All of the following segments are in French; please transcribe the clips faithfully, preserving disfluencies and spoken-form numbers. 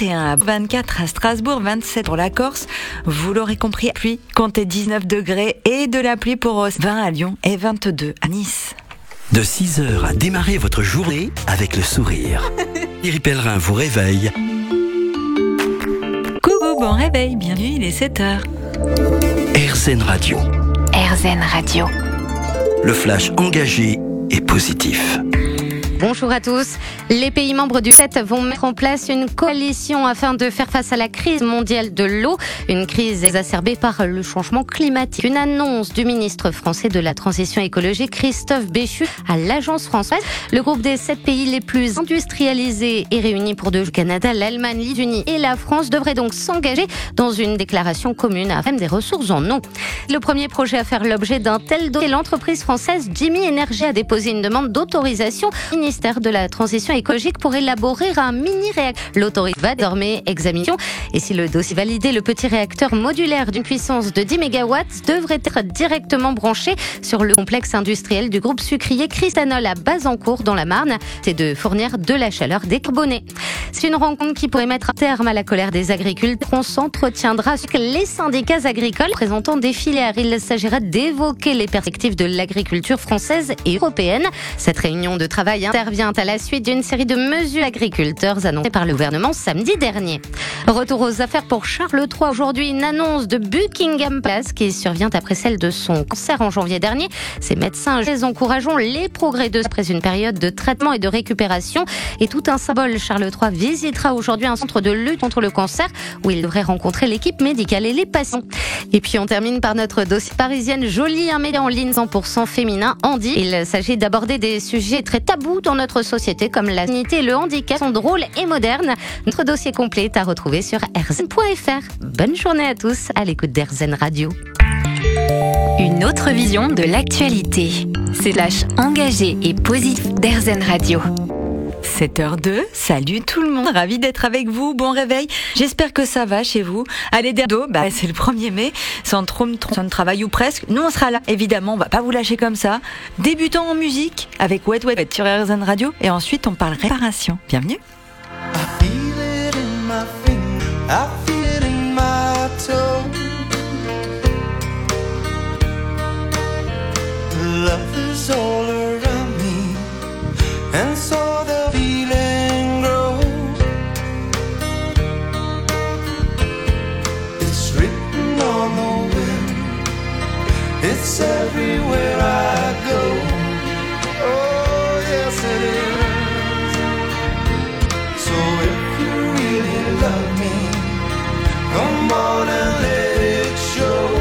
et un à vingt-quatre à Strasbourg, vingt-sept pour la Corse. Vous l'aurez compris, pluie, comptez dix-neuf degrés et de la pluie pour vingt à Lyon et vingt-deux à Nice. De six heures à démarrer votre journée avec le sourire. Thierry Pellerin vous réveille. Coucou, bon réveil, bienvenue, il est sept heures. R Z N Radio. R Z N Radio. Le flash engagé et positif. Bonjour à tous. Les pays membres du G sept vont mettre en place une coalition afin de faire face à la crise mondiale de l'eau, une crise exacerbée par le changement climatique. Une annonce du ministre français de la Transition écologique, Christophe Béchu, à l'Agence française. Le groupe des sept pays les plus industrialisés est réuni pour deux jours. Le Canada, l'Allemagne, les États-Unis et la France devraient donc s'engager dans une déclaration commune à même des ressources en eau. Le premier projet à faire l'objet d'un tel dossier, l'entreprise française Jimmy Energy a déposé une demande d'autorisation au ministère de la Transition écologique pour élaborer un mini-réacteur. L'autorité va désormais examiner et si le dossier validé, le petit réacteur modulaire d'une puissance de dix mégawatts devrait être directement branché sur le complexe industriel du groupe sucrier Cristanol à Bazancourt dans la Marne. C'est de fournir de la chaleur décarbonée. C'est une rencontre qui pourrait mettre un terme à la colère des agriculteurs. On s'entretiendra avec les syndicats agricoles présentant des filières. Il s'agira d'évoquer les perspectives de l'agriculture française et européenne. Cette réunion de travail intervient à la suite d'une série de mesures agriculteurs annoncées par le gouvernement samedi dernier. Retour aux affaires pour Charles trois. Aujourd'hui, une annonce de Buckingham Palace qui survient après celle de son cancer en janvier dernier. Ces médecins encourageons les progrès de après une période de traitement et de récupération. Et tout un symbole, Charles trois visitera aujourd'hui un centre de lutte contre le cancer où il devrait rencontrer l'équipe médicale et les patients. Et puis on termine par notre dossier parisienne Jolie, un média en ligne cent pour cent féminin, Andy. Il s'agit d'aborder des sujets très tabous dans notre société comme la dignité et le handicap sont drôles et modernes. Notre dossier complet est à retrouver sur r z n point f r. Bonne journée à tous à l'écoute d'R Z N Radio. Une autre vision de l'actualité. C'est flash engagé et positif d'R Z N Radio. sept heures deux, salut tout le monde, ravi d'être avec vous, bon réveil, j'espère que ça va chez vous. Allez d'ado, bah c'est le premier mai, sans trop de travail ou presque, nous on sera là, évidemment, on va pas vous lâcher comme ça. Débutons en musique avec Wet Wet sur R Z N Radio et ensuite on parle réparation. Bienvenue. I feel it in my finger, I feel it in my toe. Love is all around me, and so the feeling grows. It's written on the wind, it's everywhere I go. Oh yes it is. So if you really love me, come on and let it show.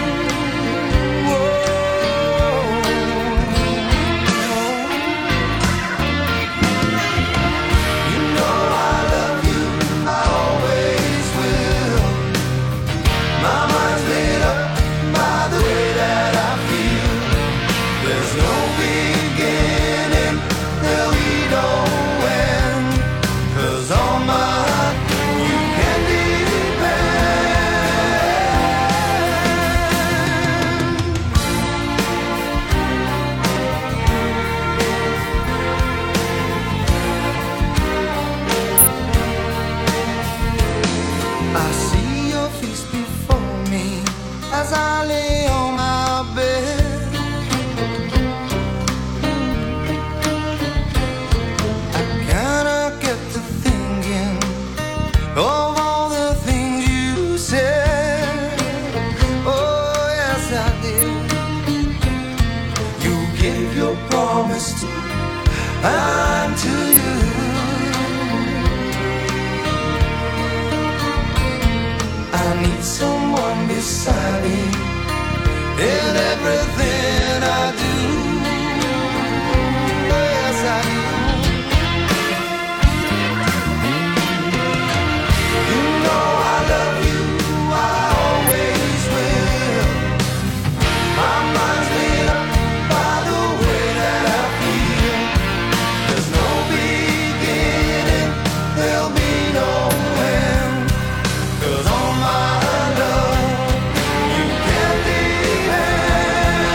Unto you, I need someone beside me in everything I do. Yes, I do. You know I love you, I always will. My mind's made up by the way that I feel. There's no beginning, there'll be no end. 'Cause all my love you can depend.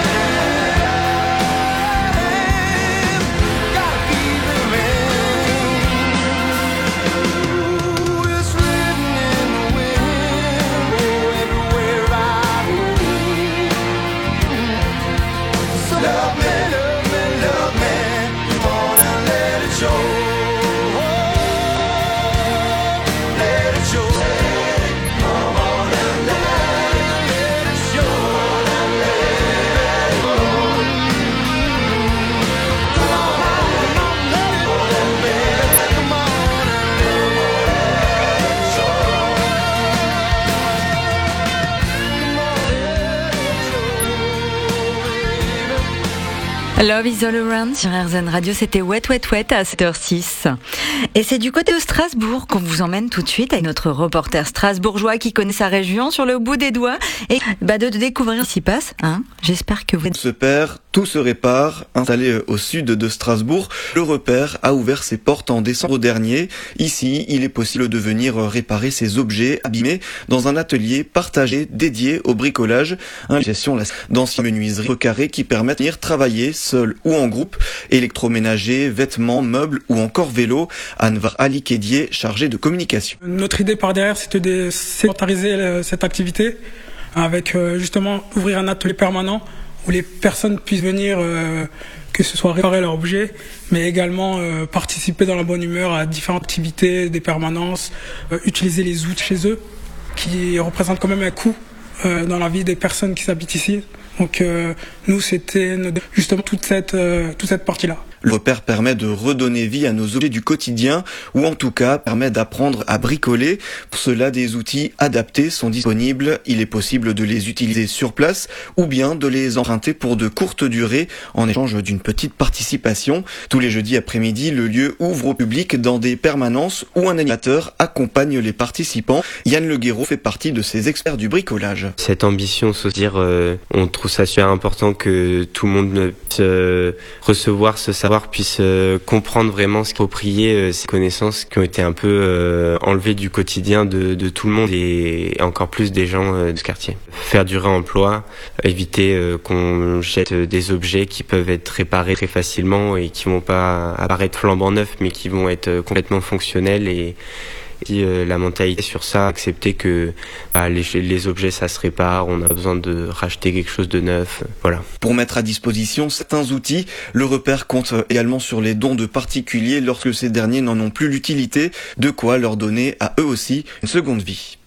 Love is all around sur R Z N Radio, c'était Wet Wet Wet à sept heures six. Et c'est du côté de Strasbourg qu'on vous emmène tout de suite avec notre reporter strasbourgeois qui connaît sa région sur le bout des doigts et bah, de découvrir ce qui s'y passe. Hein. J'espère que vous... Se perd, tout se répare. Installé au sud de Strasbourg, le repère a ouvert ses portes en décembre dernier. Ici, il est possible de venir réparer ses objets abîmés dans un atelier partagé dédié au bricolage, une gestion d'anciennes menuiseries carrées qui permettent de venir travailler seul ou en groupe, électroménager, vêtements, meubles ou encore vélo. Anvar Ali Kédier, chargé de communication. Notre idée par derrière, c'était de sédentariser cette activité avec euh, justement ouvrir un atelier permanent où les personnes puissent venir, euh, que ce soit réparer leurs objets, mais également euh, participer dans la bonne humeur à différentes activités, des permanences, euh, utiliser les outils chez eux, qui représentent quand même un coût euh, dans la vie des personnes qui habitent ici. Donc euh, nous, c'était justement toute cette, euh, toute cette partie-là. Le repère permet de redonner vie à nos objets du quotidien, ou en tout cas permet d'apprendre à bricoler. Pour cela, des outils adaptés sont disponibles. Il est possible de les utiliser sur place ou bien de les emprunter pour de courtes durées en échange d'une petite participation. Tous les jeudis après-midi, le lieu ouvre au public dans des permanences où un animateur accompagne les participants. Yann Le Guéraud fait partie de ces experts du bricolage. Cette ambition, c'est dire, euh, on trouve ça super important que tout le monde puisse euh, recevoir ce savoir, puisse euh, comprendre vraiment ce qu'approprier euh, ces connaissances qui ont été un peu euh, enlevées du quotidien de, de tout le monde et encore plus des gens euh, de ce quartier. Faire durer l'emploi, éviter euh, qu'on jette des objets qui peuvent être réparés très facilement et qui vont pas apparaître flambant neufs mais qui vont être euh, complètement fonctionnels et Et euh, la mentalité sur ça, accepter que bah, les, les objets ça se répare, on a besoin de racheter quelque chose de neuf, voilà. Pour mettre à disposition certains outils, le repère compte également sur les dons de particuliers lorsque ces derniers n'en ont plus l'utilité, de quoi leur donner à eux aussi une seconde vie.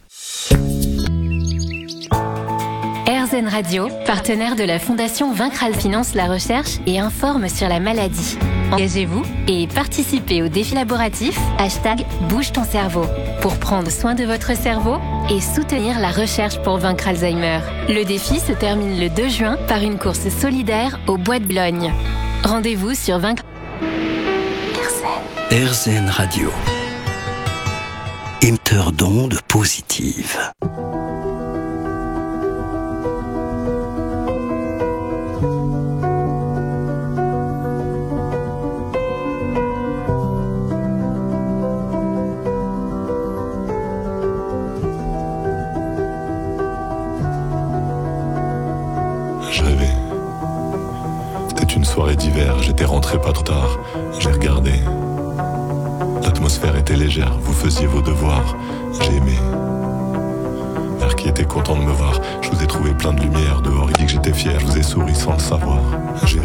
R Z N Radio, partenaire de la Fondation Vaincral Finance la Recherche et informe sur la maladie. Engagez-vous et participez au défi laboratif hashtag Bouge ton cerveau pour prendre soin de votre cerveau et soutenir la recherche pour vaincre Alzheimer. Le défi se termine le deux juin par une course solidaire au Bois de Boulogne. Rendez-vous sur vaincre... R Z N Radio, émetteur d'ondes positives. Je rêvais. C'était une soirée d'hiver, j'étais rentré pas trop tard. J'ai regardé. L'atmosphère était légère, vous faisiez vos devoirs. J'ai aimé. Mère qui était content de me voir. Je vous ai trouvé plein de lumière dehors. Il dit que j'étais fier, je vous ai souri sans le savoir. J'ai